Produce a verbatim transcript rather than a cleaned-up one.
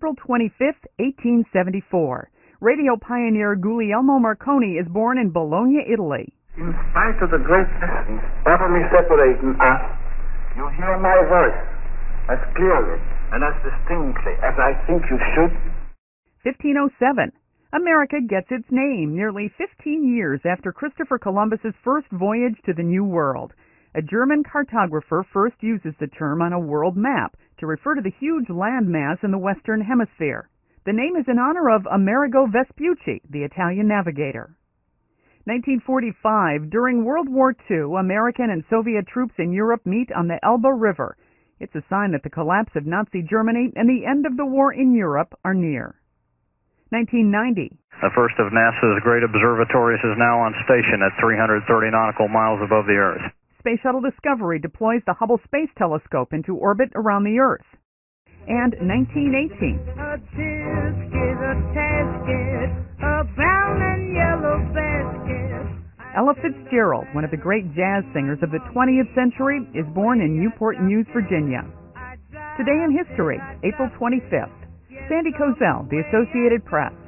April twenty-fifth, eighteen seventy-four. Radio pioneer Guglielmo Marconi is born in Bologna, Italy. In spite of the great distance utterly separating us, you hear my voice as clearly and as distinctly as I think you should. fifteen oh seven. America gets its name nearly fifteen years after Christopher Columbus's first voyage to the New World. A German cartographer first uses the term on a world map to refer to the huge landmass in the Western Hemisphere. The name is in honor of Amerigo Vespucci, the Italian navigator. nineteen forty-five, during World War Two, American and Soviet troops in Europe meet on the Elbe River. It's a sign that the collapse of Nazi Germany and the end of the war in Europe are near. nineteen ninety. The first of NASA's great observatories is now on station at three hundred thirty nautical miles above the Earth. Space Shuttle Discovery deploys the Hubble Space Telescope into orbit around the Earth. And nineteen eighteen. A tisket, a tasket, a brown and yellow basket. Ella Fitzgerald, one of the great jazz singers of the twentieth century, is born in Newport News, Virginia. Today in history, April twenty-fifth. Sandy Kozel, The Associated Press.